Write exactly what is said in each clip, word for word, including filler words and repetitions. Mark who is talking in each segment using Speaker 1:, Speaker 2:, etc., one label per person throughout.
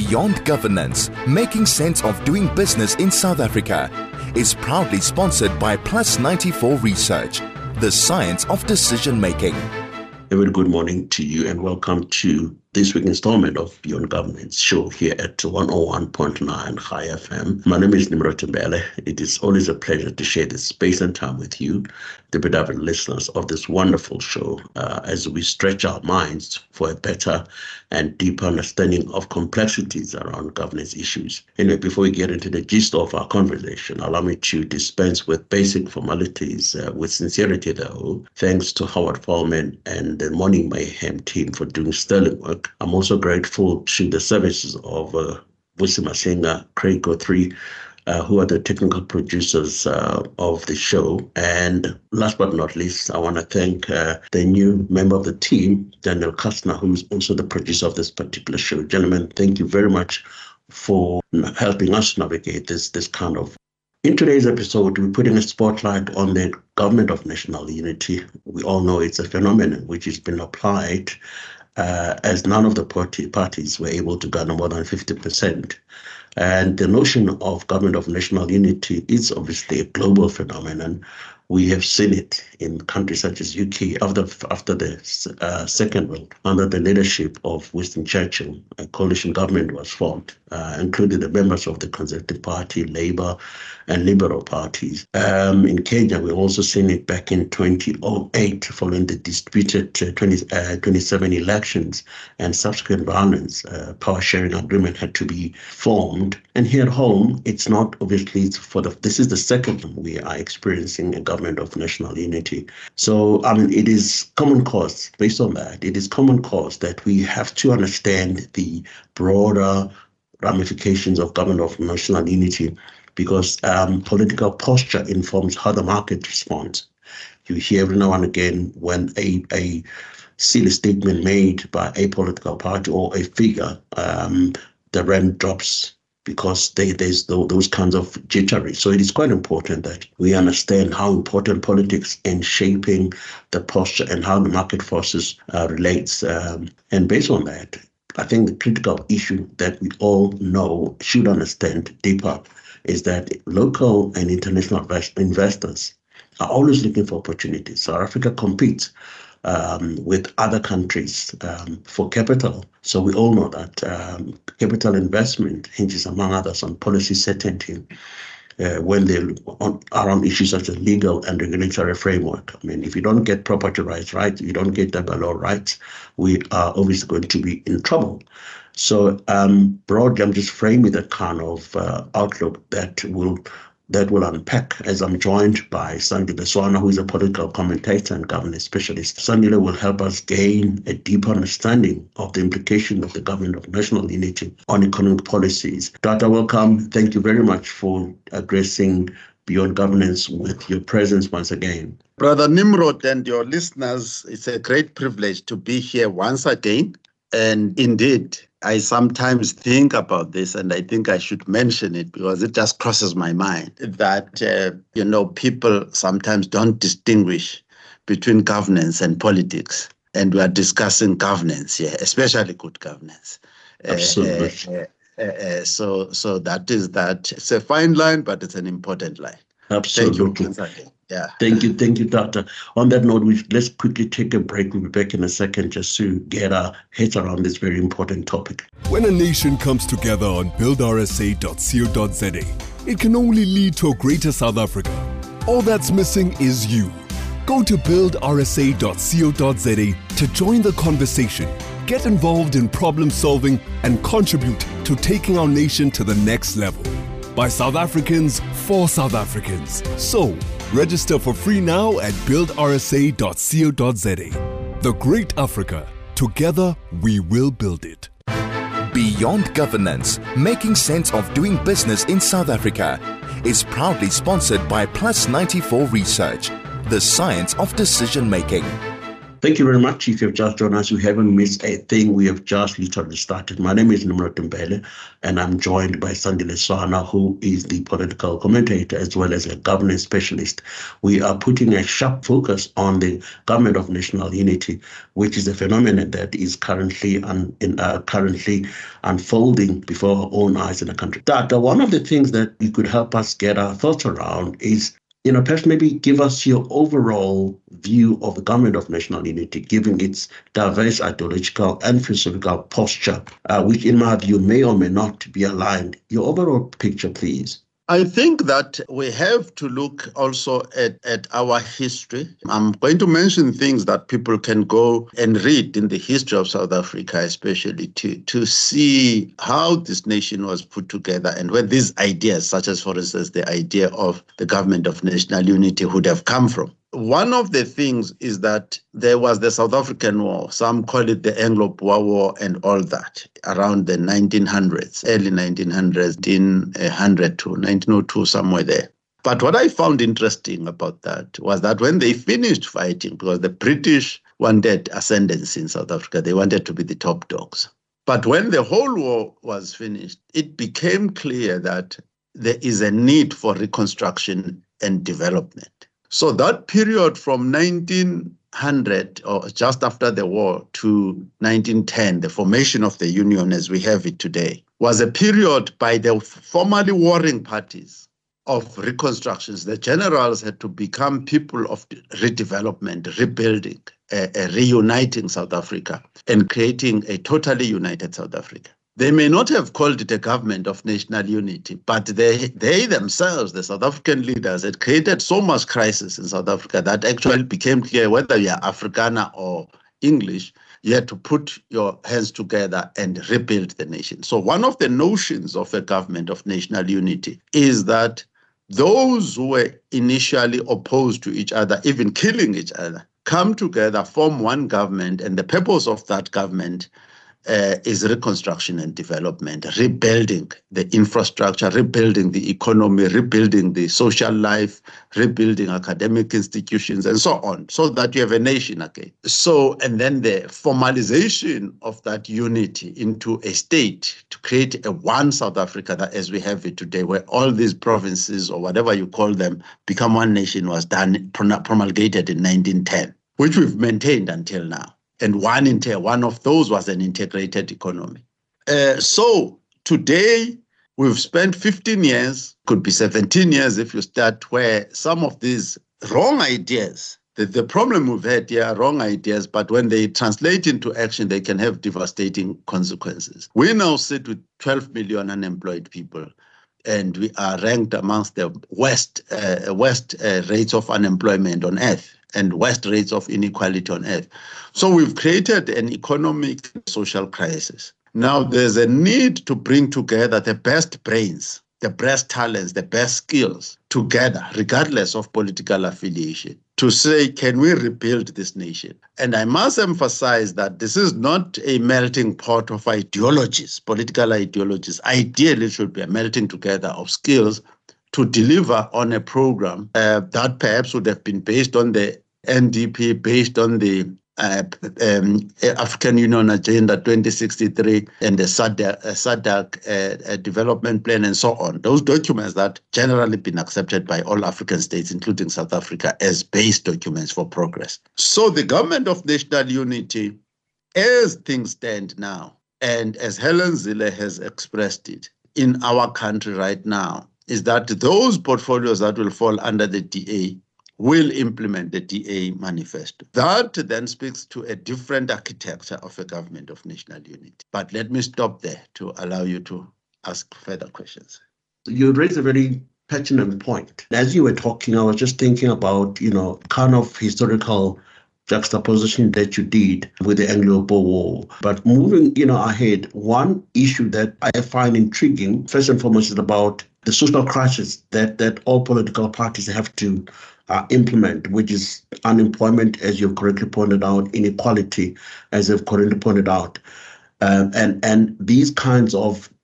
Speaker 1: Beyond Governance, Making Sense of Doing Business in South Africa, is proudly sponsored by Plus ninety-four Research, the science of decision making.
Speaker 2: A very good morning to you and welcome to this week's installment of Beyond Governance show here at one oh one point nine High F M. My name is Nimrod Mbele. It is always a pleasure to share this space and time with you, the beloved listeners of this wonderful show, uh, as we stretch our minds for a better and deeper understanding of complexities around governance issues. Anyway, before we get into the gist of our conversation, allow me to dispense with basic formalities uh, with sincerity, though. Thanks to Howard Fallman and the Morning Mayhem team for doing sterling work. I'm also grateful to the services of uh, Vusi Masinga, Craig Guthrie, uh, who are the technical producers uh, of the show. And last but not least, I want to thank uh, the new member of the team, Daniel Kastner, who is also the producer of this particular show. Gentlemen, thank you very much for helping us navigate this, this kind of. In today's episode, we're putting a spotlight on the Government of National Unity. We all know it's a phenomenon which has been applied Uh, as none of the party parties were able to garner more than fifty percent. And the notion of Government of National Unity is obviously a global phenomenon. We have seen it in countries such as U K after after the uh, Second World, under the leadership of Winston Churchill. A coalition government was formed, uh, including the members of the Conservative Party, Labour, and Liberal parties. Um, in Kenya, we've also seen it back in twenty oh eight, following the disputed uh, twenty, uh, twenty-seven elections and subsequent violence. Uh, power sharing agreement had to be formed. And here at home, it's not obviously for the. This is the second time we are experiencing a Government of National Unity. So, I mean, it is common cause. Based on that, it is common cause that we have to understand the broader ramifications of Government of National Unity, because um, political posture informs how the market responds. You hear every now and again when a, a silly statement made by a political party or a figure, um, the rand drops because they, there's those kinds of jittery. So it is quite important that we understand how important politics in shaping the posture and how the market forces uh, relates. Um, and based on that, I think the critical issue that we all know, should understand deeper, is that local and international investors are always looking for opportunities. South Africa competes um, with other countries um, for capital. So we all know that um, capital investment hinges, among others, on policy certainty uh, when they're on, around issues such as legal and regulatory framework. I mean, if you don't get property rights right, you don't get labor law rights, we are obviously going to be in trouble. So um, broadly, I'm just framing that kind of uh, outlook that will that will unpack, as I'm joined by Sandile Swana, who is a political commentator and governance specialist. Sandile will help us gain a deeper understanding of the implications of the Government of National Unity on economic policies. Tata, welcome. Thank you very much for addressing Beyond Governance with your presence once again.
Speaker 3: Brother Nimrod and your listeners, it's a great privilege to be here once again. And indeed, I sometimes think about this, and I think I should mention it because it just crosses my mind that, uh, you know, people sometimes don't distinguish between governance and politics. And we are discussing governance here, especially good governance.
Speaker 2: Absolutely.
Speaker 3: Uh, uh, uh, so, so that is that. It's a fine line, but it's an important line.
Speaker 2: Absolutely.
Speaker 3: Thank you. Yeah.
Speaker 2: Thank you. Thank you, Doctor. On that note, we let's quickly take a break. We'll be back in a second just to get our heads around this very important topic.
Speaker 4: When a nation comes together on build r s a dot co dot z a, it can only lead to a greater South Africa. All that's missing is you. Go to build r s a dot co dot z a to join the conversation, get involved in problem solving, and contribute to taking our nation to the next level. By South Africans, for South Africans. So, register for free now at build r s a dot co dot z a. The Great Africa. Together, we will build it.
Speaker 1: Beyond Governance, Making Sense of Doing Business in South Africa, is proudly sponsored by Plus ninety-four Research, the science of decision making.
Speaker 2: Thank you very much. If you've just joined us, you haven't missed a thing. We have just literally started. My name is Nimrod Mbele, and I'm joined by Sandile Swana, who is the political commentator as well as a governance specialist. We are putting a sharp focus on the Government of National Unity, which is a phenomenon that is currently un, in, uh, currently unfolding before our own eyes in the country. That uh, one of the things that you could help us get our thoughts around is, you know, perhaps maybe give us your overall view of the Government of National Unity, given its diverse ideological and philosophical posture, uh, which in my view may or may not be aligned. Your overall picture, please.
Speaker 3: I think that we have to look also at, at our history. I'm going to mention things that people can go and read in the history of South Africa, especially to, to see how this nation was put together and where these ideas, such as, for instance, the idea of the Government of National Unity would have come from. One of the things is that there was the South African War. Some call it the Anglo-Boer War and all that, around the nineteen hundreds, early nineteen hundreds, nineteen hundred to nineteen oh two, somewhere there. But what I found interesting about that was that when they finished fighting, because the British wanted ascendancy in South Africa, they wanted to be the top dogs. But when the whole war was finished, it became clear that there is a need for reconstruction and development. So that period from nineteen hundred, or just after the war, to nineteen ten, the formation of the Union as we have it today, was a period by the formerly warring parties of reconstructions. The generals had to become people of redevelopment, rebuilding, uh, uh, reuniting South Africa and creating a totally united South Africa. They may not have called it a Government of National Unity, but they, they themselves, the South African leaders, had created so much crisis in South Africa that actually became clear whether you're Afrikaner or English, you had to put your hands together and rebuild the nation. So one of the notions of a Government of National Unity is that those who were initially opposed to each other, even killing each other, come together, form one government, and the purpose of that government Uh, is reconstruction and development, rebuilding the infrastructure, rebuilding the economy, rebuilding the social life, rebuilding academic institutions, and so on, so that you have a nation again. So, and then the formalization of that unity into a state to create a one South Africa that as we have it today, where all these provinces or whatever you call them become one nation, was done, promulgated in nineteen ten, which we've maintained until now. And one, inter- one of those was an integrated economy. Uh, so today, we've spent fifteen years, could be seventeen years if you start, where some of these wrong ideas, the, the problem we've had here are wrong ideas, but when they translate into action, they can have devastating consequences. We now sit with twelve million unemployed people, and we are ranked amongst the worst, uh, worst uh, rates of unemployment on earth and worst rates of inequality on earth. So we've created an economic social crisis. Now there's a need to bring together the best brains, the best talents, the best skills together, regardless of political affiliation, to say, can we rebuild this nation? And I must emphasize that this is not a melting pot of ideologies, political ideologies. Ideally, it should be a melting together of skills to deliver on a program uh, that perhaps would have been based on the N D P, based on the uh, um, African Union Agenda twenty sixty-three and the SADC, uh, SADC uh, uh, development plan and so on. Those documents that generally been accepted by all African states, including South Africa, as base documents for progress. So the Government of National Unity, as things stand now, and as Helen Zille has expressed it in our country right now, is that those portfolios that will fall under the D A will implement the D A manifesto. That then speaks to a different architecture of a Government of National Unity. But let me stop there to allow you to ask further questions.
Speaker 2: You raised a very pertinent point. As you were talking, I was just thinking about, you know, kind of historical juxtaposition that you did with the Anglo-Boer War. But moving, you know, ahead, one issue that I find intriguing, first and foremost, is about the social crisis that, that all political parties have to uh, implement, which is unemployment, as you've correctly pointed out, inequality, as you've correctly pointed out. Um, and, and these kinds of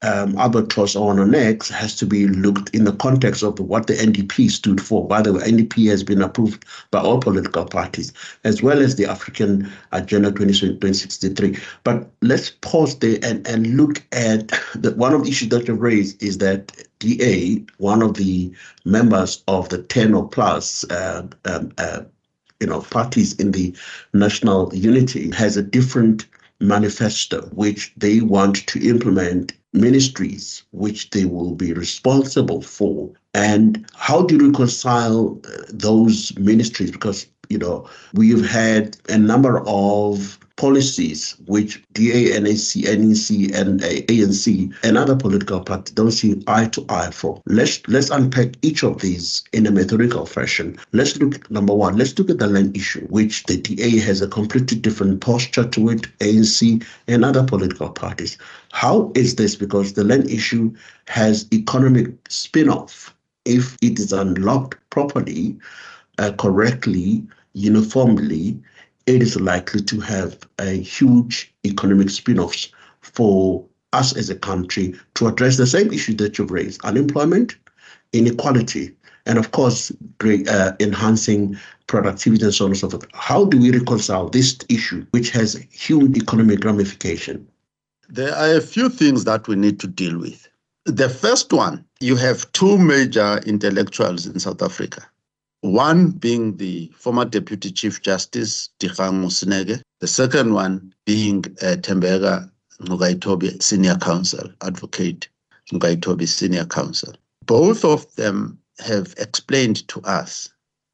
Speaker 2: um, albatross on our necks has to be looked in the context of what the N D P stood for. By the way, N D P has been approved by all political parties, as well as the African Agenda twenty sixty-three. But let's pause there and, and look at the, one of the issues that you raised is that D A, one of the members of the ten or plus uh, um, uh, you know, parties in the national unity, has a different manifesto, which they want to implement ministries which they will be responsible for. And how do you reconcile uh, those ministries? Because, you know, we've had a number of policies which D A, N A C, N E C, and A N C and other political parties don't see eye to eye for. Let's let's unpack each of these in a methodical fashion. Let's look, number one, let's look at the land issue, which the D A has a completely different posture to it, A N C and other political parties. How is this? Because the land issue has economic spin-off. If it is unlocked properly, uh, correctly, uniformly, it is likely to have a huge economic spin-offs for us as a country to address the same issue that you've raised: unemployment, inequality, and of course, great, uh, enhancing productivity and so on and so forth. How do we reconcile this issue, which has huge economic ramification?
Speaker 3: There are a few things that we need to deal with. The first one, you have two major intellectuals in South Africa. One being the former Deputy Chief Justice, Dikgang Moseneke. The second one being uh, Thembeka Ngcukaitobi, Senior Counsel, Advocate Ngcukaitobi, Senior Counsel. Both of them have explained to us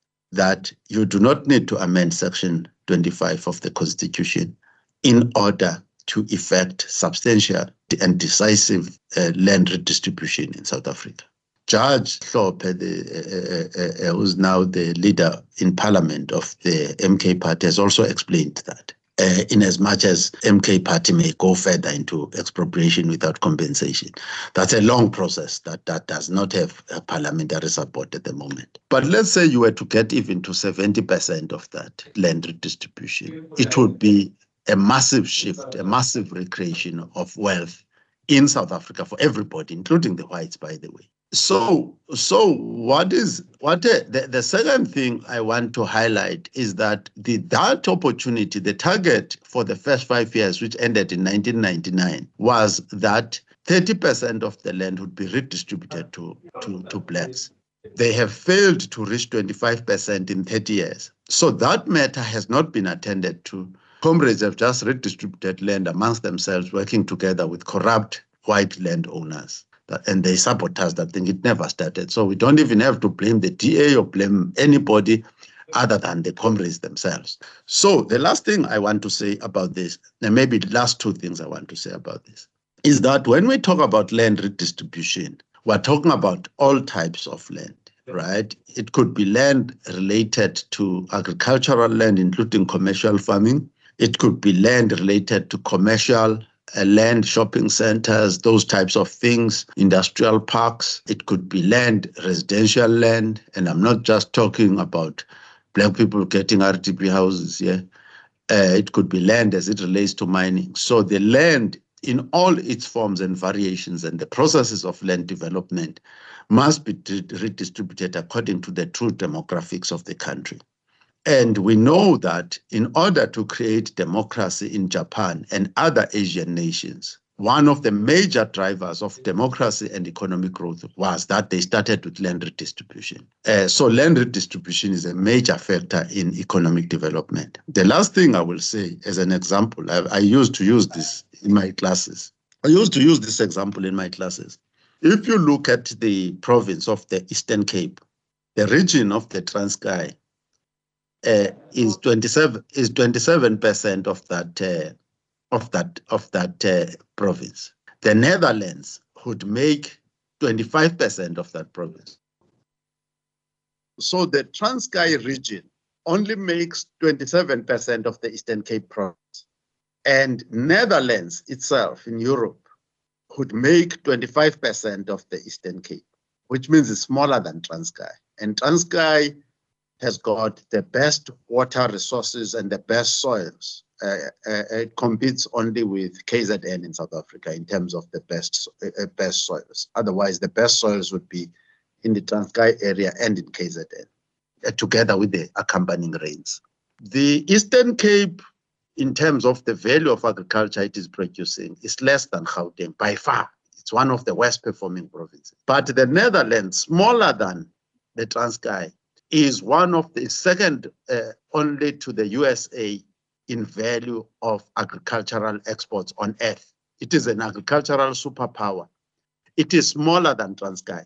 Speaker 3: that you do not need to amend Section twenty-five of the Constitution in order to effect substantial and decisive uh, land redistribution in South Africa. Judge Hlophe, the, uh, uh, uh, who's now the leader in parliament of the M K party, has also explained that, uh, in as much as M K party may go further into expropriation without compensation. That's a long process that, that does not have a parliamentary support at the moment. But let's say you were to get even to seventy percent of that land redistribution, it would be a massive shift, a massive recreation of wealth in South Africa for everybody, including the whites, by the way. So, so what is what uh, the, the second thing I want to highlight is that the that opportunity, the target for the first five years, which ended in nineteen ninety-nine, was that thirty percent of the land would be redistributed to, to, to blacks. They have failed to reach twenty-five percent in thirty years. So that matter has not been attended to. Comrades have just redistributed land amongst themselves, working together with corrupt white landowners. And they sabotage that thing. It never started. So we don't even have to blame the D A or blame anybody other than the comrades themselves. So the last thing I want to say about this, and maybe the last two things I want to say about this, is that when we talk about land redistribution, we're talking about all types of land, right? It could be land related to agricultural land, including commercial farming. It could be land related to commercial Uh, land, shopping centers, those types of things, industrial parks. It could be land, residential land, and I'm not just talking about black people getting R D P houses here. Uh, it could be land as it relates to mining. So the land in all its forms and variations and the processes of land development must be redistributed according to the true demographics of the country. And we know that in order to create democracy in Japan and other Asian nations, one of the major drivers of democracy and economic growth was that they started with land redistribution. Uh, so land redistribution is a major factor in economic development. The last thing I will say as an example, I, I used to use this in my classes. I used to use this example in my classes. If you look at the province of the Eastern Cape, the region of the Transkei, Uh, is twenty-seven is twenty-seven percent of that uh, of that of that uh, province. The Netherlands would make twenty-five percent of that province. So the Transkei region only makes twenty-seven percent of the Eastern Cape province, and Netherlands itself in Europe would make twenty-five percent of the Eastern Cape, which means it's smaller than Transkei. And Transkei has got the best water resources and the best soils uh, uh, it competes only with K Z N in South Africa in terms of the best uh, best soils. Otherwise, the best soils would be in the Transkei area and in K Z N, uh, together with the accompanying rains. The Eastern Cape, in terms of the value of agriculture it is producing, is less than Gauteng by far. It's one of the worst performing provinces. But the Netherlands, smaller than the Transkei, is one of the second uh, only to the U S A in value of agricultural exports on earth. It is an agricultural superpower. It is smaller than Transkei.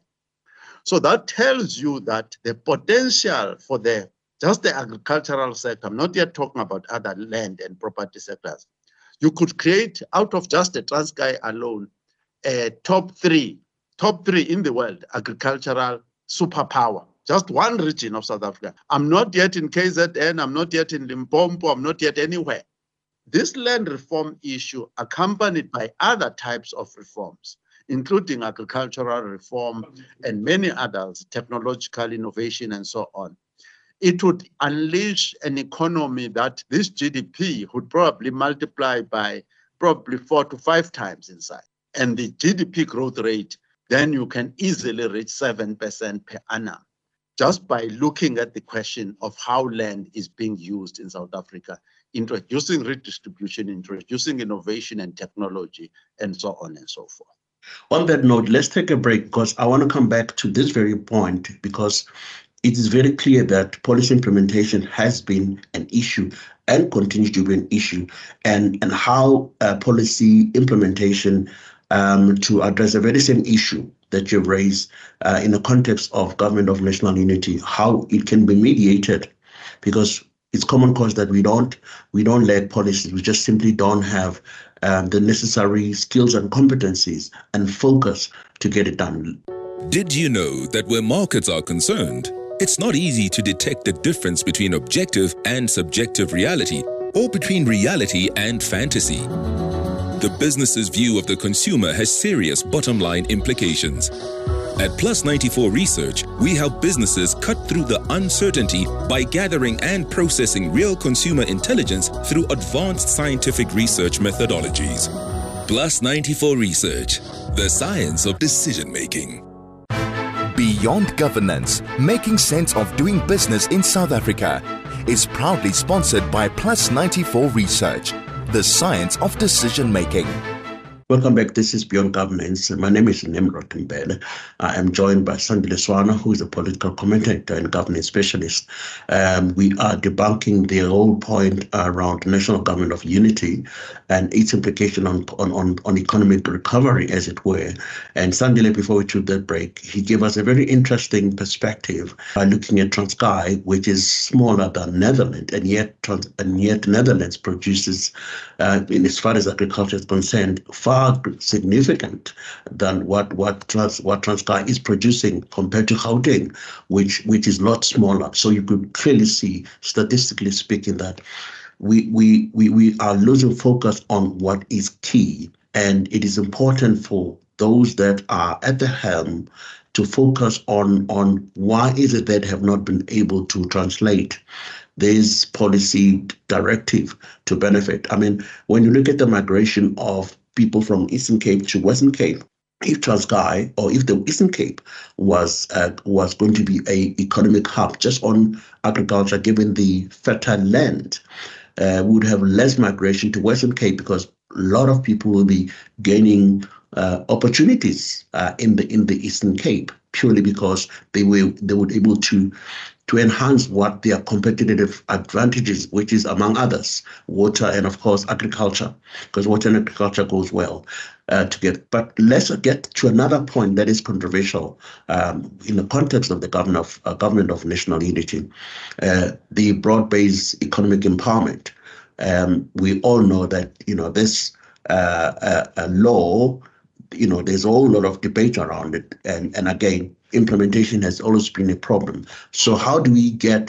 Speaker 3: So that tells you that the potential for the just the agricultural sector, I'm not yet talking about other land and property sectors, you could create out of just the Transkei alone a top three, top three in the world agricultural superpower. Just one region of South Africa. I'm not yet in K Z N, I'm not yet in Limpopo, I'm not yet anywhere. This land reform issue, accompanied by other types of reforms, including agricultural reform and many others, technological innovation and so on, it would unleash an economy that this G D P would probably multiply by probably four to five times in size. And the G D P growth rate, then you can easily reach seven percent per annum, just by looking at the question of how land is being used in South Africa, introducing redistribution, introducing innovation and technology, and so on and so forth.
Speaker 2: On that note, let's take a break because I want to come back to this very point because it is very clear that policy implementation has been an issue and continues to be an issue, and, and how uh, policy implementation um, to address the very same issue that you've raised uh, in the context of government of national unity, how it can be mediated, because it's common cause that we don't we don't lack policies, we just simply don't have um, the necessary skills and competencies and focus to get it done.
Speaker 5: Did you know that where markets are concerned, it's not easy to detect the difference between objective and subjective reality, or between reality and fantasy? The business's view of the consumer has serious bottom-line implications. At Plus ninety-four Research, we help businesses cut through the uncertainty by gathering and processing real consumer intelligence through advanced scientific research methodologies. Plus ninety-four Research, the science of decision-making.
Speaker 1: Beyond Governance, Making Sense of Doing Business in South Africa, is proudly sponsored by Plus ninety-four Research, the science of decision-making.
Speaker 2: Welcome back. This is Beyond Governance. My name is Nimrod Mbele. I am joined by Sandile Swana, who is a political commentator and governance specialist. Um, we are debunking the whole point around national government of unity and its implication on, on, on, on economic recovery, as it were. And Sandile, before we took that break, he gave us a very interesting perspective by looking at Transkei, which is smaller than Netherlands, and yet and yet Netherlands produces, uh, in as far as agriculture is concerned, far significant than what what Trans, what Transkei is producing compared to Gauteng, which which is a lot smaller. So you could clearly see, statistically speaking, that we we we we are losing focus on what is key, and it is important for those that are at the helm to focus on on why is it that have not been able to translate this policy directive to benefit. I mean, when you look at the migration of people from Eastern Cape to Western Cape, if Transkei or if the Eastern Cape was uh, was going to be a economic hub just on agriculture, given the fertile land, uh, we would have less migration to Western Cape because a lot of people will be gaining uh, opportunities uh, in the in the Eastern Cape purely because they were they were able to to enhance what their competitive advantages, which is, among others, water and, of course, agriculture, because water and agriculture goes well uh, together. But let's get to another point that is controversial um, in the context of the government of, uh, government of national unity, uh, the broad-based economic empowerment. Um, we all know that, you know, this uh, uh, uh, law, you know, there's a whole lot of debate around it. And, and again, implementation has always been a problem. So how do we get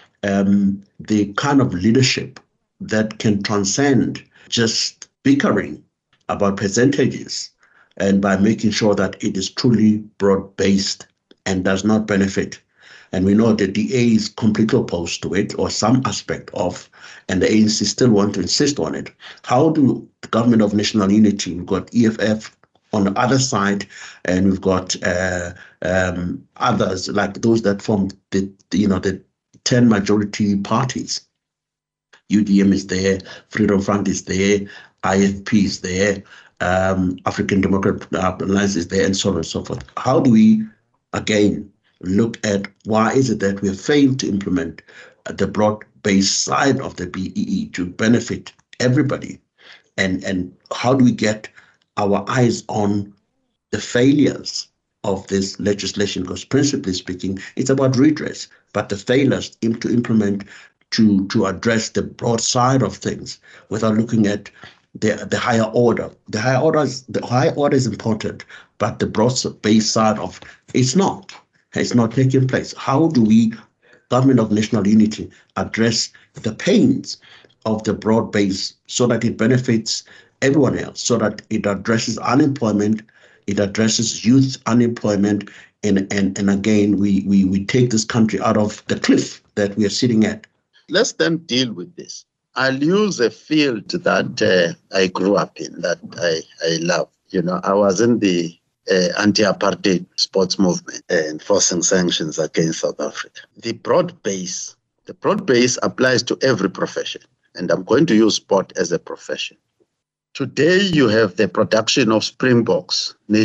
Speaker 2: um, the kind of leadership that can transcend just bickering about percentages, and by making sure that it is truly broad-based and does not benefit And we know that the A is completely opposed to it, or some aspect of, and the A N C still want to insist on it. How do the Government of National Unity, we've got E F F on the other side, and we've got uh, um, others like those that form the, the, you know, the ten majority parties. U D M is there, Freedom Front is there, I F P is there, um, African Democratic Alliance is there, and so on and so forth. How do we, again, look at why is it that we have failed to implement the broad-based side of the B E E to benefit everybody? And, and how do we get our eyes on the failures of this legislation? Because principally speaking, it's about redress, but the failures to implement to, to address the broad side of things without looking at the, the higher order. The higher order is, the higher order is important, but the broad-based side of it's not. It's not taking place. How do we, Government of National Unity, address the pains of the broad base so that it benefits everyone else, so that it addresses unemployment, it addresses youth unemployment, and and, and again, we, we, we take this country out of the cliff that we are sitting at.
Speaker 3: Let's then deal with this. I'll use a field that uh, I grew up in, that I, I love. You know, I was in the uh, anti-apartheid sports movement uh, enforcing sanctions against South Africa. The broad base, the broad base applies to every profession, and I'm going to use sport as a profession. Today, you have the production of Springboks, you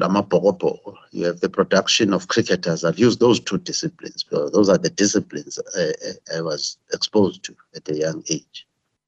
Speaker 3: have the production of cricketers. I've used those two disciplines because those are the disciplines I, I was exposed to at a young age.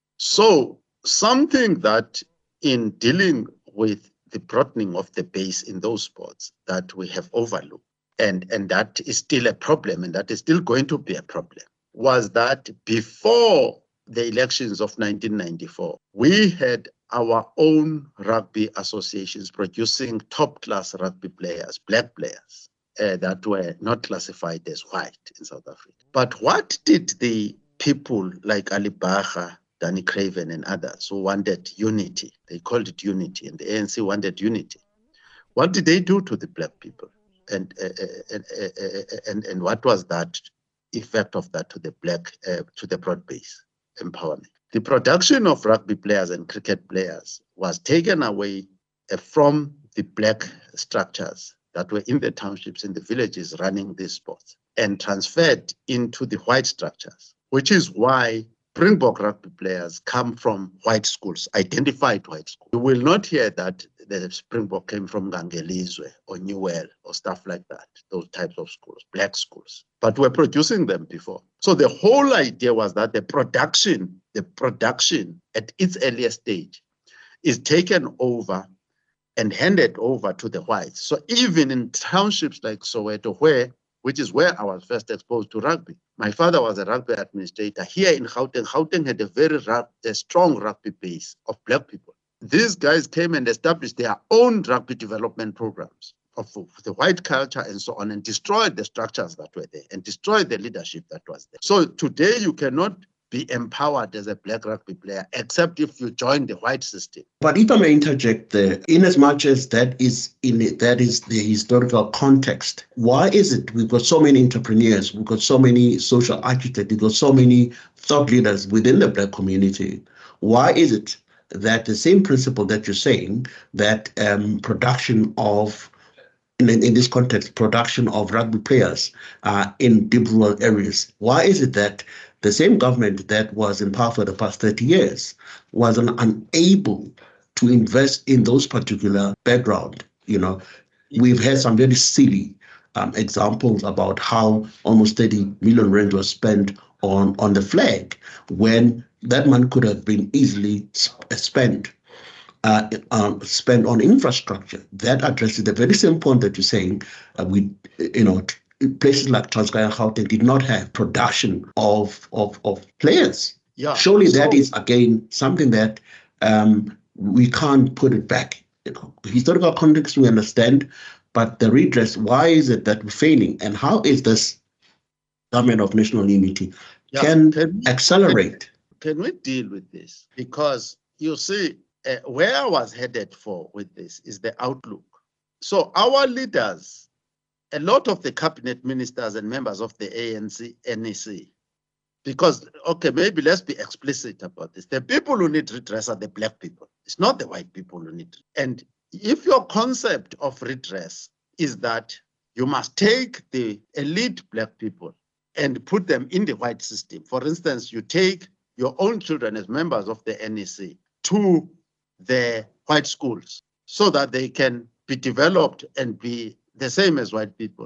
Speaker 3: So something that in dealing with the broadening of the base in those sports that we have overlooked, and, and that is still a problem, and that is still going to be a problem, was that before the elections of nineteen ninety-four, we had our own rugby associations producing top-class rugby players, black players, uh, that were not classified as white in South Africa. But what did the people like Ali Baha, Danny Craven, and others who wanted unity, they called it unity, and the A N C wanted unity, what did they do to the black people? And, uh, and, uh, and, and what was that effect of that to the black, uh, to the broad base empowerment? The production of rugby players and cricket players was taken away uh, from the black structures that were in the townships, in the villages running these sports, and transferred into the white structures, which is why Springbok rugby players come from white schools, identified white schools. You will not hear that the Springbok came from Gangelizwe or Newell or stuff like that, those types of schools, black schools. But we're producing them before. So the whole idea was that the production, the production at its earliest stage is taken over and handed over to the whites. So even in townships like Soweto, where which is where I was first exposed to rugby. My father was a rugby administrator. Here in Gauteng, Gauteng had a very a strong rugby base of black people. These guys came and established their own rugby development programs of the white culture and so on, and destroyed the structures that were there and destroyed the leadership that was there. So today you cannot be empowered as a black rugby player, except if you join the white system.
Speaker 2: But if I may interject there, in as much as that is in it, that is the historical context, why is it we've got so many entrepreneurs, we've got so many social architects, we've got so many thought leaders within the black community? Why is it that the same principle that you're saying, that um, production of In, in this context, production of rugby players uh, in deep rural areas, why is it that the same government that was in power for the past thirty years was un- unable to invest in those particular background? You know, we've had some very silly um, examples about how almost thirty million rand was spent on, on the flag when that money could have been easily sp- spent Uh, um, spent on infrastructure that addresses the very same point that you're saying. Uh, we, you know, places like Transkei and Gauteng did not have production of of, of players.
Speaker 3: Yeah.
Speaker 2: Surely
Speaker 3: So,
Speaker 2: that is again something that um, we can't put it back. You know, historical context we understand, but the redress. Why is it that we're failing, and how is this government of national unity
Speaker 3: yeah,
Speaker 2: can,
Speaker 3: can we,
Speaker 2: accelerate?
Speaker 3: Can, can we deal with this? Because you see. Uh, where I was headed for with this is the outlook. So our leaders a lot of the cabinet ministers and members of the A N C, N E C, because, okay, maybe let's be explicit about this. The people who need redress are the black people. It's not the white people who need. And if your concept of redress is that you must take the elite black people and put them in the white system. For instance, you take your own children as members of the N E C to the white schools so that they can be developed and be the same as white people.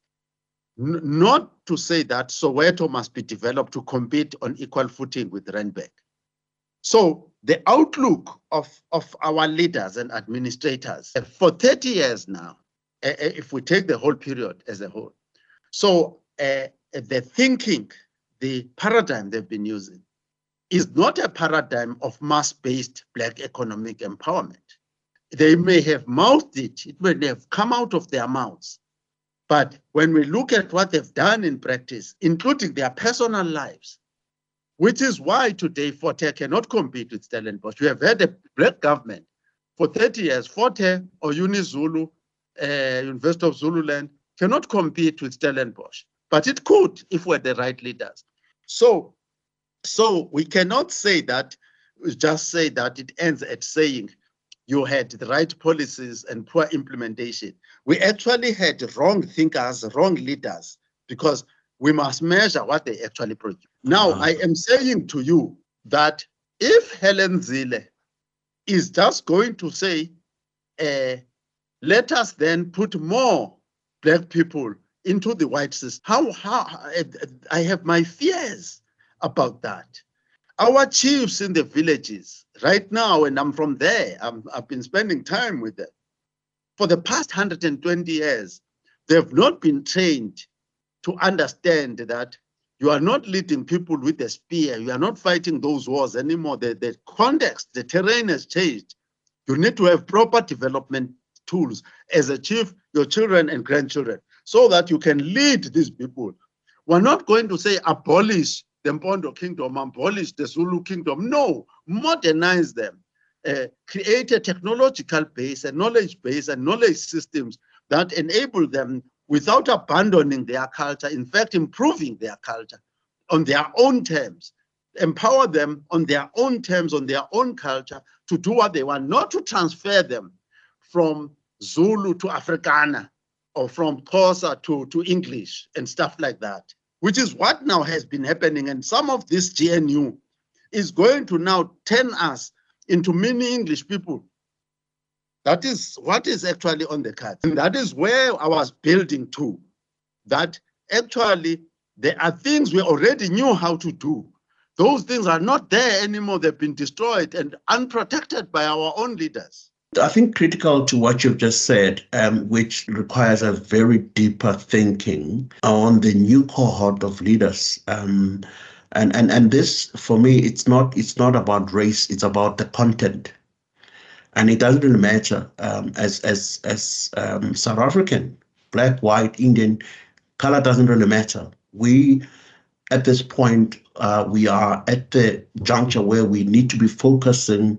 Speaker 3: N- not to say that Soweto must be developed to compete on equal footing with Randburg. So the outlook of, of our leaders and administrators for thirty years now, uh, if we take the whole period as a whole, so uh, the thinking, the paradigm they've been using is not a paradigm of mass-based black economic empowerment. They may have mouthed it, it may have come out of their mouths. But when we look at what they've done in practice, including their personal lives, which is why today Forte cannot compete with Stellenbosch. We have had a black government for thirty years. Forte or UniZulu, uh, University of Zululand, cannot compete with Stellenbosch. But it could if we're the right leaders. So, so we cannot say that, just say that it ends at saying you had the right policies and poor implementation. We actually had wrong thinkers, wrong leaders, because we must measure what they actually produce. Now, uh-huh. I am saying to you that if Helen Zille is just going to say, uh, let us then put more black people into the white system, how, how I have my fears about that. Our chiefs in the villages right now, and I'm from there, I'm, I've been spending time with them. For the past one hundred twenty years, they've not been trained to understand that you are not leading people with a spear. You are not fighting those wars anymore. The, the context, the terrain has changed. You need to have proper development tools as a chief, your children and grandchildren, so that you can lead these people. We're not going to say abolish the Mpondo kingdom, abolish the Zulu kingdom. No, modernize them. Uh, create a technological base, a knowledge base, and knowledge systems that enable them without abandoning their culture, in fact, improving their culture on their own terms. Empower them on their own terms, on their own culture, to do what they want, not to transfer them from Zulu to Afrikaner or from Xhosa to, to English and stuff like that, which is what now has been happening. And some of this G N U is going to now turn us into mini English people. That is what is actually on the cards. And that is where I was building to, that actually there are things we already knew how to do. Those things are not there anymore. They've been destroyed and unprotected by our own leaders.
Speaker 2: I think critical to what you've just said, um, which requires a very deeper thinking on the new cohort of leaders. Um, and, and, and this, for me, it's not, it's not about race, it's about the content. And it doesn't really matter um, as as as um, South African, black, white, Indian, color doesn't really matter. We, at this point, uh, we are at the juncture where we need to be focusing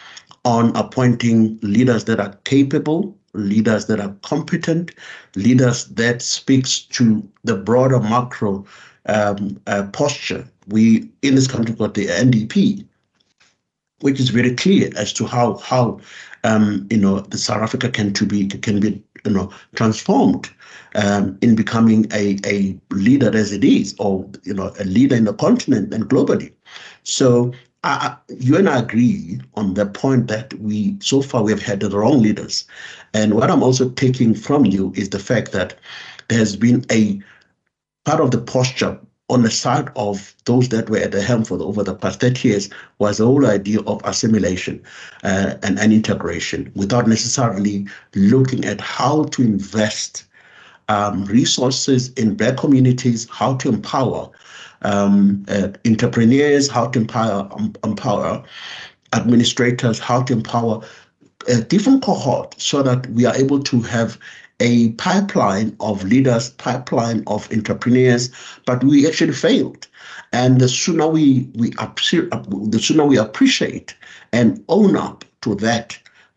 Speaker 2: on appointing leaders that are capable, leaders that are competent, leaders that speaks to the broader macro um, uh, posture. We, in this country, got the N D P, which is very clear as to how how um, you know the South Africa can to be can be you know transformed um, in becoming a a leader as it is, or you know a leader in the continent and globally. So I, you and I agree on the point that we so far we have had the wrong leaders, and what I'm also taking from you is the fact that there has been a part of the posture on the side of those that were at the helm for the, over the past thirty years was the whole idea of assimilation uh, and, and integration, without necessarily looking at how to invest um, resources in black communities, how to empower um, uh, entrepreneurs, how to empower, um, empower administrators, how to empower a different cohort so that we are able to have a pipeline of leaders, pipeline of entrepreneurs, but we actually failed. And the sooner we we the sooner we appreciate and own up to that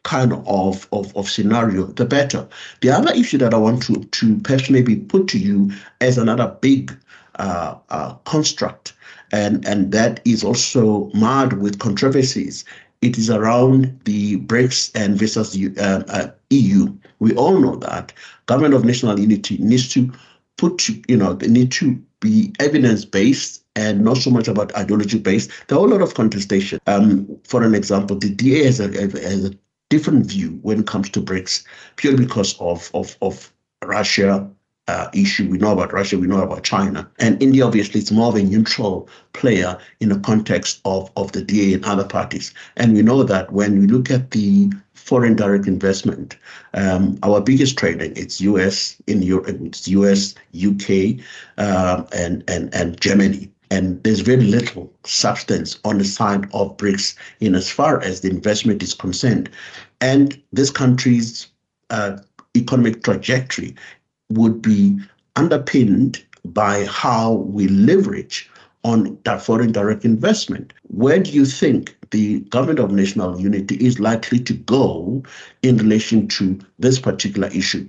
Speaker 2: kind of, of, of scenario, the better. The other issue that I want to, to perhaps maybe put to you as another big uh, uh, construct, and, and that is also marred with controversies, it is around the BRICS and versus the uh, uh, E U. We all know that government of national unity needs to put, you know, they need to be evidence-based and not so much about ideology-based. There are a lot of contestation. Um, for an example, the D A has a, has a different view when it comes to BRICS, purely because of, of, of Russia uh, issue. We know about Russia, we know about China. And India, obviously, is more of a neutral player in the context of, of the D A and other parties. And we know that when we look at the foreign direct investment, um, our biggest trading, it's U S, in Europe, it's U S, U K, uh, and, and, and Germany. And there's very little substance on the side of BRICS in as far as the investment is concerned. And this country's uh, economic trajectory would be underpinned by how we leverage on that foreign direct investment. Where do you think the government of national unity is likely to go in relation to this particular issue?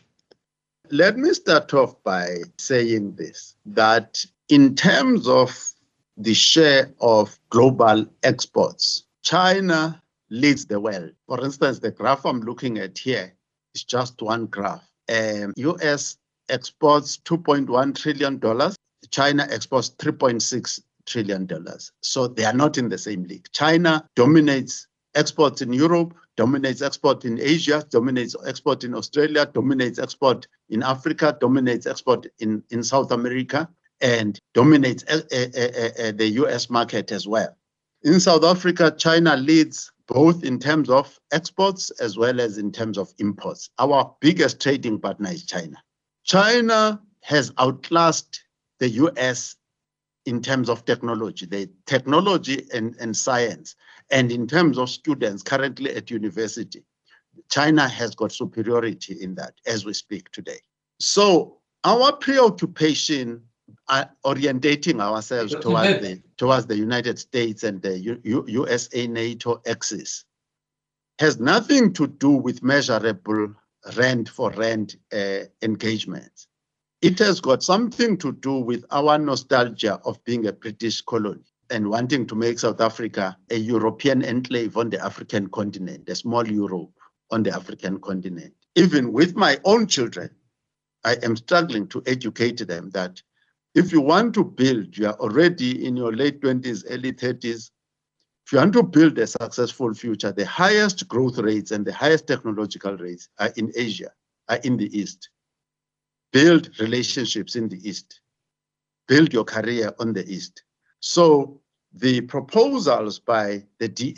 Speaker 3: Let me start off by saying this, that in terms of the share of global exports, China leads the world. For instance, the graph I'm looking at here is just one graph. Um, U S exports two point one trillion dollars. China exports three point six trillion dollars. So they are not in the same league. China dominates exports in Europe, dominates export in Asia, dominates export in Australia, dominates export in Africa, dominates export in, in South America, and dominates uh, uh, uh, uh, the U S market as well. In South Africa, China leads both in terms of exports as well as in terms of imports. Our biggest trading partner is China. China has outclassed the U S in terms of technology, the technology and, and science, and in terms of students currently at university. China has got superiority in that as we speak today. So our preoccupation uh, orientating ourselves towards the, towards the United States and the U, U, U S A NATO axis has nothing to do with measurable rand for rand uh, engagements. It has got something to do with our nostalgia of being a British colony and wanting to make South Africa a European enclave on the African continent, a small Europe on the African continent. Even with my own children, I am struggling to educate them that if you want to build, you are already in your late twenties, early thirties, if you want to build a successful future, the highest growth rates and the highest technological rates are in Asia, are in the East. Build relationships in the East. Build your career on the East. So the proposals by the D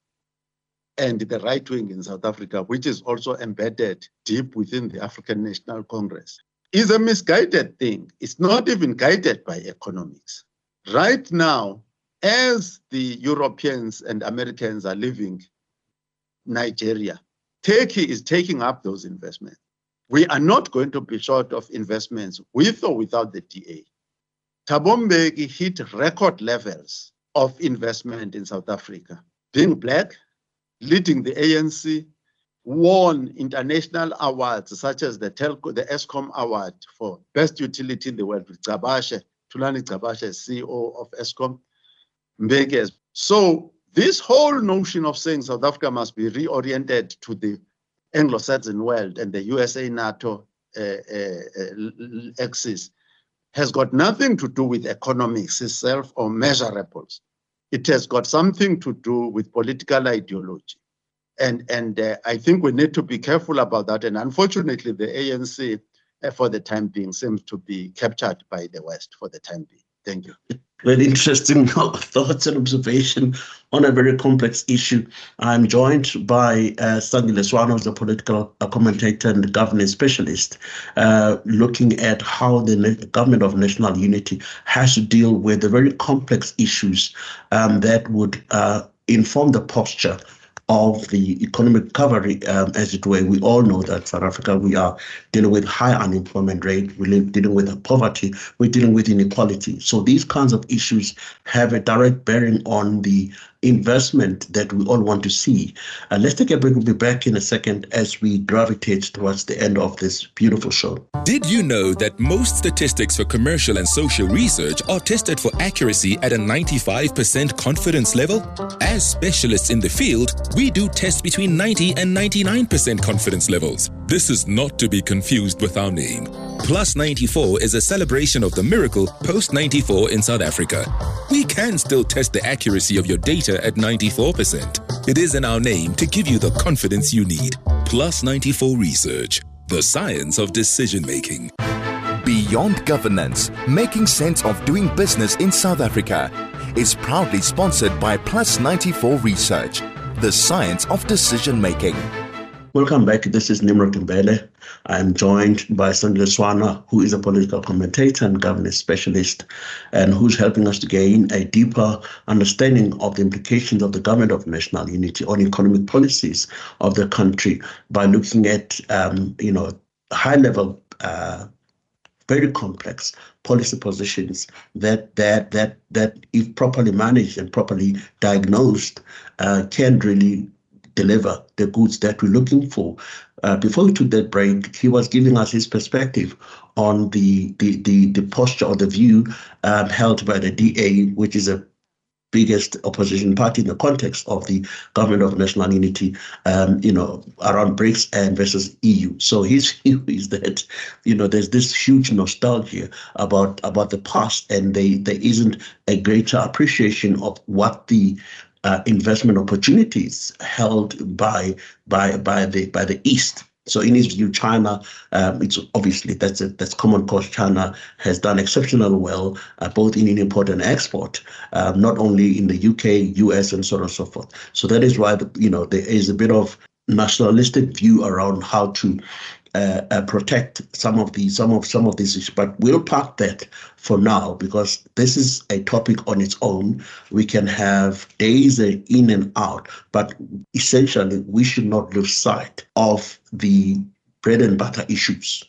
Speaker 3: A and the right wing in South Africa, which is also embedded deep within the African National Congress, is a misguided thing. It's not even guided by economics. Right now, as the Europeans and Americans are leaving Nigeria, Turkey is taking up those investments. We are not going to be short of investments with or without the D A. Thabo Mbeki hit record levels of investment in South Africa. Being black, leading the A N C, won international awards such as the Telco, the ESCOM Award for Best Utility in the World with Gcabashe, Thulani Gcabashe, C E O of ESCOM. Mbeki. So this whole notion of saying South Africa must be reoriented to the Anglo-Saxon world and the U S A NATO uh, uh, axis has got nothing to do with economics itself or measurables. It has got something to do with political ideology. And, and uh, I think we need to be careful about that. And unfortunately, the A N C, uh, for the time being, seems to be captured by the West for the time being. Thank you.
Speaker 2: Very interesting thoughts and observation on a very complex issue. I'm joined by uh, Stanley Leswana, who's a political commentator and governance specialist, uh, looking at how the government of national unity has to deal with the very complex issues um, that would uh, inform the posture of the economic recovery, um, as it were. We all know that South Africa, we are dealing with high unemployment rate, we're dealing with poverty, we're dealing with inequality. So these kinds of issues have a direct bearing on the investment that we all want to see. Uh, let's take a break. We'll be back in a second as we gravitate towards the end of this beautiful show.
Speaker 5: Did you know that most statistics for commercial and social research are tested for accuracy at a ninety-five percent confidence level? As specialists in the field, we do test between ninety and ninety-nine percent confidence levels. This is not to be confused with our name. Plus ninety-four is a celebration of the miracle Post ninety-four in South Africa. We can still test the accuracy of your data at ninety-four percent. It is in our name to give you the confidence you need. Plus ninety-four Research, the science of decision making.
Speaker 1: Beyond Governance, making sense of doing business in South Africa, is proudly sponsored by Plus ninety-four Research, the science of decision making.
Speaker 2: Welcome back. This is Nimrod Mbele. I'm joined by Sandile Swana, who is a political commentator and governance specialist, and who's helping us to gain a deeper understanding of the implications of the Government of National Unity on economic policies of the country by looking at, um, you know, high-level, uh, very complex policy positions that that that that, if properly managed and properly diagnosed, uh, can really deliver the goods that we're looking for. Uh, before we took that break, he was giving us his perspective on the the the, the posture or the view um, held by the D A, which is the biggest opposition party in the context of the Government of National Unity, um, you know, around BRICS and versus E U. So his view is that, you know, there's this huge nostalgia about about the past, and they, there isn't a greater appreciation of what the Uh, investment opportunities held by by by the by the East. So in his view, China, um, it's obviously that's a, that's common cause. China has done exceptionally well, uh, both in import and export, uh, not only in the U K, U S, and so on and so forth. So that is why the, you know there is a bit of nationalistic view around how to uh, uh, protect some of the some of some of these issues. But we'll park that for now because this is a topic on its own. We can have days in and out, but essentially we should not lose sight of the bread and butter issues,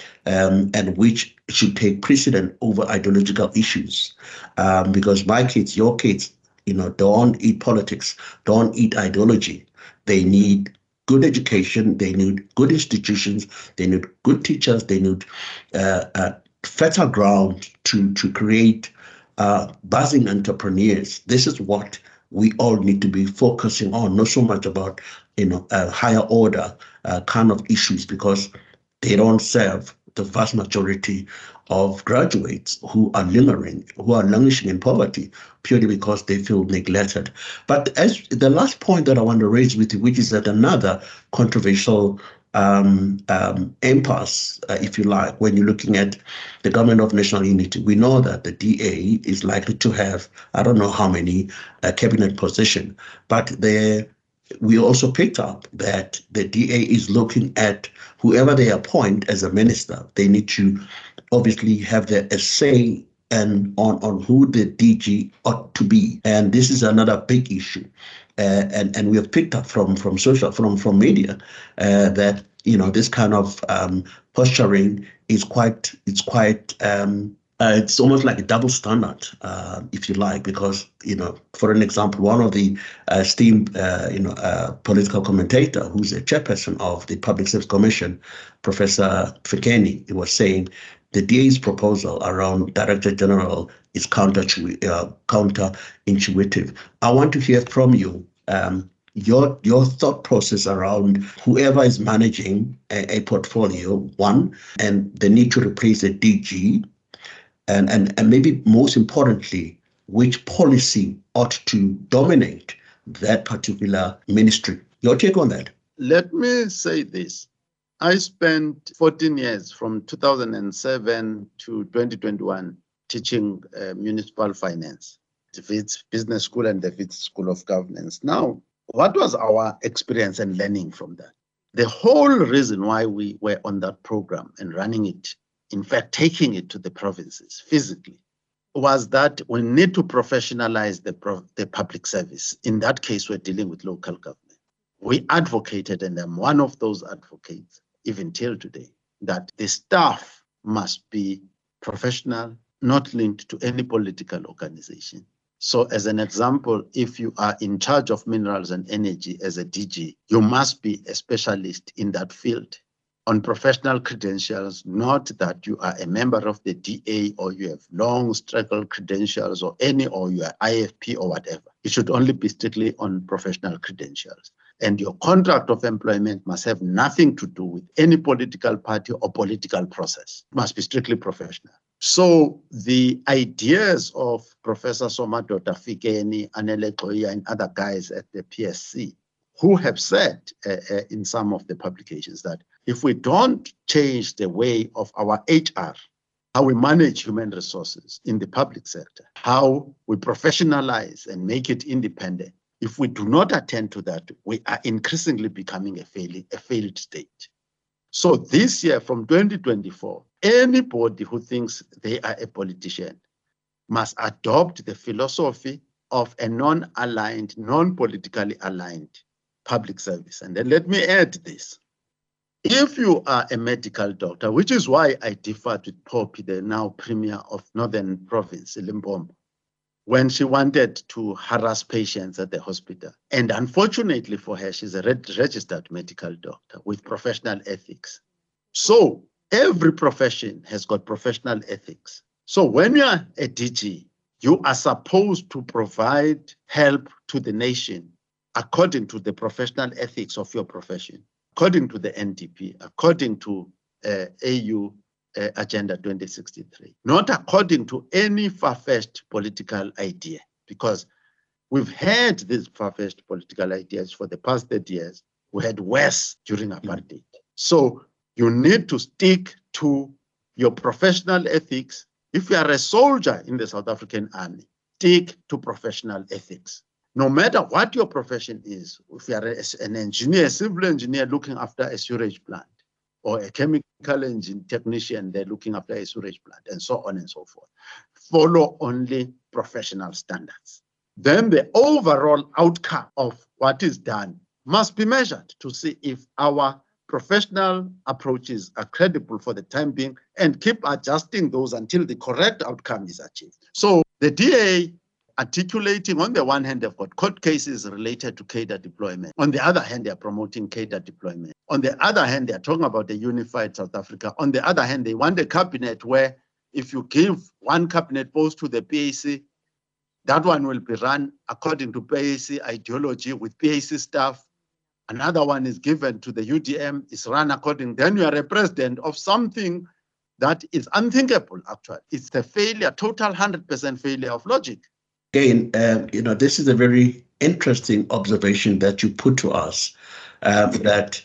Speaker 2: um, and which should take precedent over ideological issues. Um, because my kids, your kids, you know, don't eat politics, don't eat ideology. They need good education, they need good institutions, they need good teachers, they need uh, uh, fertile ground to, to create uh, buzzing entrepreneurs. This is what we all need to be focusing on, not so much about, you know, a higher order uh, kind of issues, because they don't serve the vast majority of graduates who are lingering, who are languishing in poverty purely because they feel neglected. But as the last point that I want to raise with you, which is that another controversial um, um, impasse, uh, if you like, when you're looking at the Government of National Unity, we know that the D A is likely to have, I don't know how many uh, cabinet positions, but there we also picked up that the D A is looking at whoever they appoint as a minister. They need to obviously have their say and on, on who the D G ought to be. And this is another big issue. Uh, and, and we have picked up from from social, from, from media uh, that, you know, this kind of um, posturing is quite, it's quite, um, Uh, it's almost like a double standard, uh, if you like, because, you know, for an example, one of the uh, esteemed, uh, you know, uh, political commentator who's a chairperson of the Public Service Commission, Professor Fikeni, he was saying the D A's proposal around Director General is counter uh, counterintuitive. I want to hear from you um, your your thought process around whoever is managing a, a portfolio, one, and the need to replace the D G. And, and, and maybe most importantly, which policy ought to dominate that particular ministry. Your take on that?
Speaker 3: Let me say this. I spent fourteen years from two thousand seven to twenty twenty-one teaching uh, municipal finance, the Wits Business School and the Wits School of Governance. Now, what was our experience and learning from that? The whole reason why we were on that program and running it, in fact, taking it to the provinces physically, was that we need to professionalize the, pro- the public service. In that case, we're dealing with local government. We advocated, and I'm one of those advocates, even till today, that the staff must be professional, not linked to any political organization. So as an example, if you are in charge of minerals and energy as a D G, you must be a specialist in that field on professional credentials, not that you are a member of the D A or you have long struggle credentials or any, or you are I F P or whatever. It should only be strictly on professional credentials. And your contract of employment must have nothing to do with any political party or political process. It must be strictly professional. So the ideas of Professor Somadoda Fikeni, Anele Goya, and other guys at the P S C, who have said uh, uh, in some of the publications that if we don't change the way of our H R, how we manage human resources in the public sector, how we professionalize and make it independent, if we do not attend to that, we are increasingly becoming a, failing, a failed state. So this year, from twenty twenty-four, anybody who thinks they are a politician must adopt the philosophy of a non-aligned, non-politically aligned public service. And then let me add this. If you are a medical doctor, which is why I differed with Poppy, the now Premier of Northern Province, Limpopo, when she wanted to harass patients at the hospital. And unfortunately for her, she's a registered medical doctor with professional ethics. So every profession has got professional ethics. So when you are a D G, you are supposed to provide help to the nation according to the professional ethics of your profession, according to the N D P, according to uh, A U uh, Agenda twenty sixty-three, not according to any far-fetched political idea, because we've had these far-fetched political ideas for the past thirty years. We had worse during apartheid. So you need to stick to your professional ethics. If you are a soldier in the South African Army, stick to professional ethics. No matter what your profession is, if you are an engineer, a civil engineer looking after a sewage plant, or a chemical engine technician, they're looking after a sewage plant, and so on and so forth, follow only professional standards. Then the overall outcome of what is done must be measured to see if our professional approaches are credible for the time being, and keep adjusting those until the correct outcome is achieved. So the D A articulating, on the one hand, they've got court cases related to cadre deployment. On the other hand, they are promoting cadre deployment. On the other hand, they are talking about a unified South Africa. On the other hand, they want a cabinet where if you give one cabinet post to the P A C, that one will be run according to P A C ideology with P A C staff. Another one is given to the U D M, is run according. Then you are a president of something that is unthinkable, actually. It's a failure, total one hundred percent failure of logic.
Speaker 2: Again, uh, you know, this is a very interesting observation that you put to us, um, that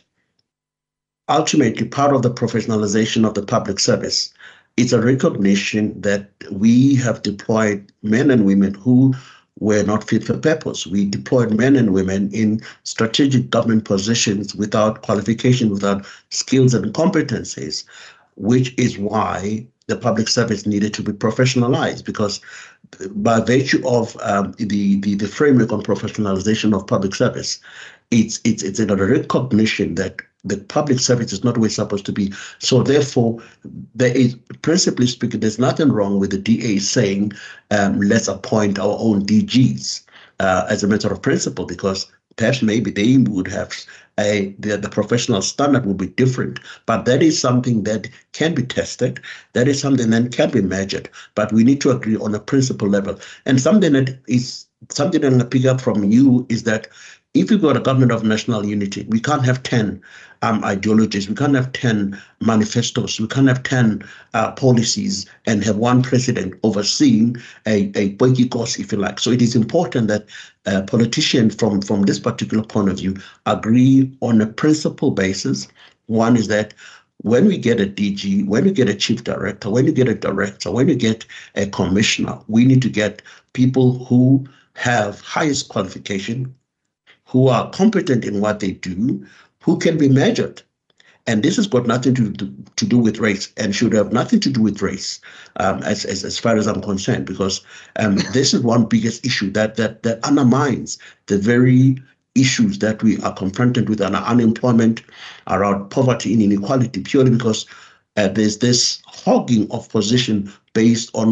Speaker 2: ultimately part of the professionalization of the public service is a recognition that we have deployed men and women who were not fit for purpose. We deployed men and women in strategic government positions without qualification, without skills and competencies, which is why the public service needed to be professionalized, because by virtue of um, the, the the framework on professionalization of public service, it's it's it's a recognition that the public service is not where it's supposed to be. So therefore, there is, principally speaking, there's nothing wrong with the D A saying, um, let's appoint our own D Gs uh, as a matter of principle, because perhaps maybe they would have a the, the professional standard would be different, but that is something that can be tested. That is something that can be measured, but we need to agree on a principle level. And something that is something that I'm going to pick up from you is that if we've got a government of national unity, we can't have ten um, ideologies, we can't have ten manifestos, we can't have ten uh, policies and have one president overseeing a, a course, if you like. So it is important that uh, politicians from, from this particular point of view agree on a principle basis. One is that when we get a D G, when we get a chief director, when you get a director, when you get a commissioner, we need to get people who have highest qualification, who are competent in what they do, who can be measured. And this has got nothing to do, to do with race, and should have nothing to do with race, um, as, as as far as I'm concerned, because um, this is one biggest issue that that that undermines the very issues that we are confronted with, around unemployment, around poverty and inequality, purely because uh, there's this hogging of position based on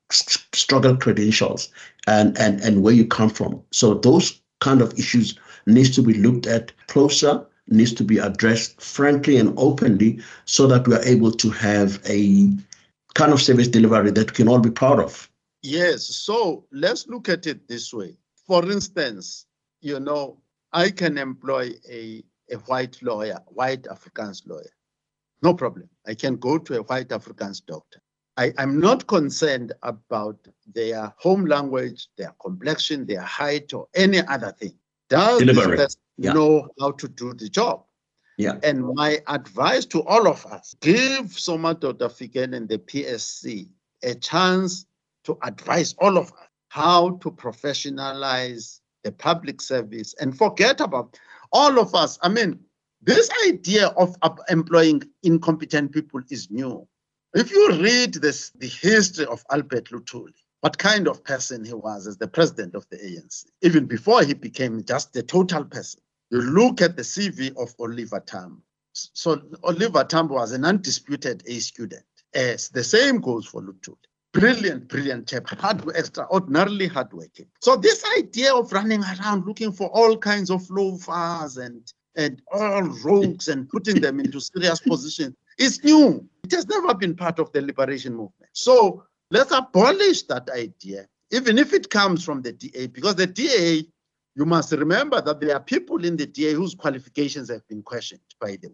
Speaker 2: struggle credentials and, and, and where you come from. So those kind of issues needs to be looked at closer, needs to be addressed frankly and openly so that we are able to have a kind of service delivery that we can all be proud of.
Speaker 3: Yes, so let's look at it this way. For instance, you know, I can employ a, a white lawyer, white Afrikaans lawyer. No problem. I can go to a white Afrikaans doctor. I, I'm not concerned about their home language, their complexion, their height, or any other thing. Does this person yeah. know how to do the job?
Speaker 2: Yeah.
Speaker 3: And my advice to all of us, give Somadoda Figen and the P S C a chance to advise all of us how to professionalize the public service and forget about all of us. I mean, this idea of employing incompetent people is new. If you read this, the history of Albert Luthuli, what kind of person he was as the president of the A N C, even before he became just a total person. You look at the C V of Oliver Tambo. So Oliver Tambo was an undisputed A student. As the same goes for Luthuli. Brilliant, brilliant chap, hard, extraordinarily hardworking. So this idea of running around looking for all kinds of loafers and, and all rogues and putting them into serious positions is new. It has never been part of the liberation movement. So let's abolish that idea, even if it comes from the D A, because the D A, you must remember that there are people in the D A whose qualifications have been questioned, by the way.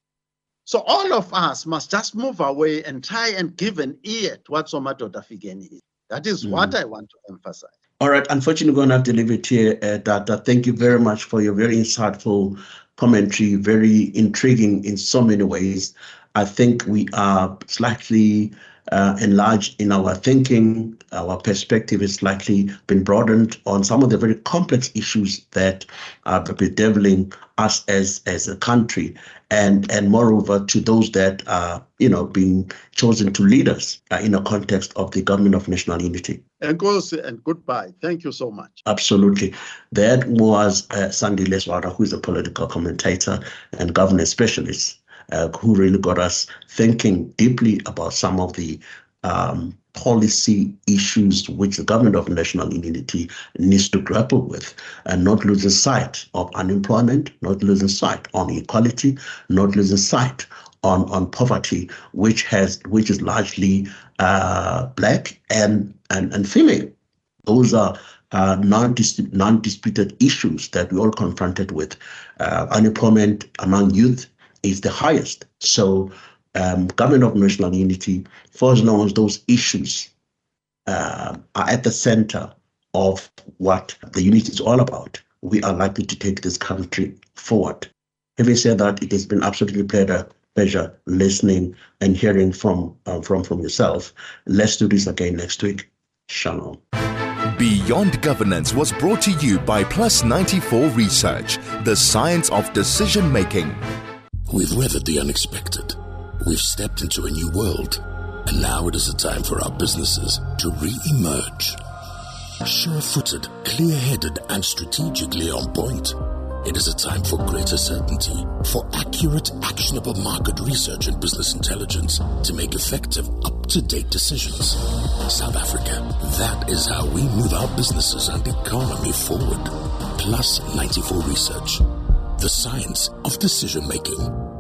Speaker 3: So all of us must just move away and try and give an ear to what Somadoda Figen is. That is mm. what I want to emphasize.
Speaker 2: All right. Unfortunately, we're going to have to leave it here, uh, Data. Thank you very much for your very insightful commentary, very intriguing in so many ways. I think we are slightly uh, enlarged in our thinking. Our perspective is slightly been broadened on some of the very complex issues that are bedeviling us as, as a country. And, and moreover, to those that are, you know, being chosen to lead us uh, in a context of the Government of National Unity.
Speaker 3: And goes and goodbye. Thank you so much.
Speaker 2: Absolutely. That was uh, Sandy Leswara, who is a political commentator and governance specialist, uh, who really got us thinking deeply about some of the um, policy issues which the Government of National Unity needs to grapple with, and not losing sight of unemployment, not losing sight on equality, not losing sight on, on poverty, which has which is largely uh, black and, and, and female. Those are uh, non-dis- non-disputed issues that we all confronted with. Uh, unemployment among youth is the highest. So Um, Government of National Unity, for as long as those issues uh, are at the center of what the unity is all about, we are likely to take this country forward. Having said that, it has been absolutely pleasure, pleasure listening and hearing from, uh, from, from yourself. Let's do this again next week. Shalom.
Speaker 1: Beyond Governance was brought to you by Plus ninety-four Research, the science of decision making.
Speaker 6: We've weathered the unexpected. We've stepped into a new world, and now it is a time for our businesses to re-emerge. Sure-footed, clear-headed, and strategically on point, it is a time for greater certainty, for accurate, actionable market research and business intelligence to make effective, up-to-date decisions. South Africa, that is how we move our businesses and economy forward. Plus ninety-four Research, the science of decision-making.